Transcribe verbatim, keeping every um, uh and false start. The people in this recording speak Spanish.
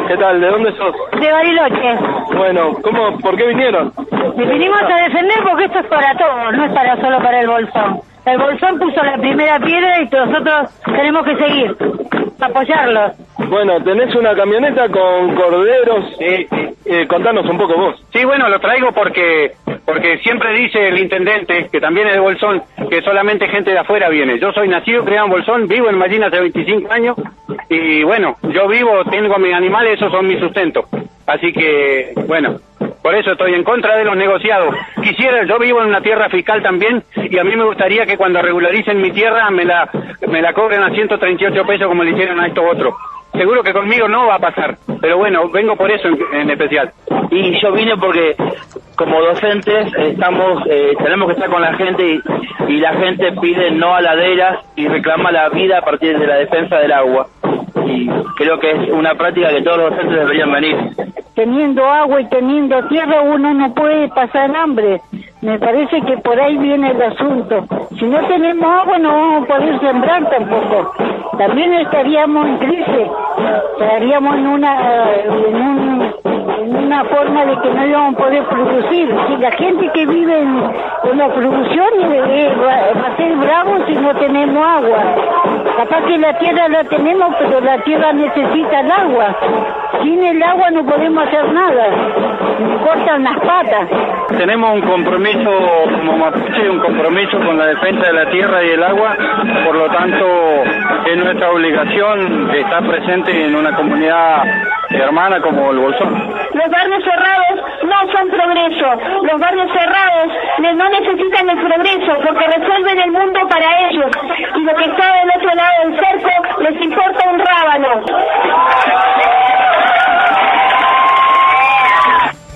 ¿Qué tal? ¿De dónde sos? De Bariloche. Bueno, ¿cómo, por qué vinieron? Y vinimos a defender porque esto es para todos, no es para solo para el Bolsón. El Bolsón puso la primera piedra y nosotros tenemos que seguir, apoyarlos. Bueno, tenés una camioneta con corderos. Sí, sí. Eh, contanos un poco vos. Sí, bueno, lo traigo porque porque siempre dice el intendente, que también es de Bolsón, que solamente gente de afuera viene. Yo soy nacido, criado en Bolsón, vivo en Mallín hace veinticinco años, y bueno, yo vivo, tengo mis animales, esos son mis sustentos. Así que, bueno, por eso estoy en contra de los negociados. Quisiera, yo vivo en una tierra fiscal también, y a mí me gustaría que cuando regularicen mi tierra me la me la cobren a ciento treinta y ocho pesos como le hicieron a estos otros. Seguro que conmigo no va a pasar, pero bueno, vengo por eso en, en especial. Y yo vine porque como docentes estamos eh, tenemos que estar con la gente y, y la gente pide no a laderas y reclama la vida a partir de la defensa del agua. Y creo que es una práctica que todos los docentes deberían venir. Teniendo agua y teniendo tierra uno no puede pasar hambre. Me parece que por ahí viene el asunto. Si no tenemos agua no vamos a poder sembrar tampoco. También estaríamos en crisis. Estaríamos en una en, un, en una forma de que no íbamos a poder producir. Si la gente que vive en, en la producción eh, va, va a ser bravo si no tenemos agua. Capaz que la tierra la tenemos, pero la tierra necesita el agua. Sin el agua no podemos hacer nada. Nos cortan las patas. Tenemos un compromiso como mapuche, un compromiso con la defensa de la tierra y el agua, por lo tanto es nuestra obligación estar presente en una comunidad hermana como el Bolsón. Los barrios cerrados no son progreso, los barrios cerrados no necesitan el progreso porque resuelven el mundo para ellos y lo que está del otro lado del cerco les importa un rábano.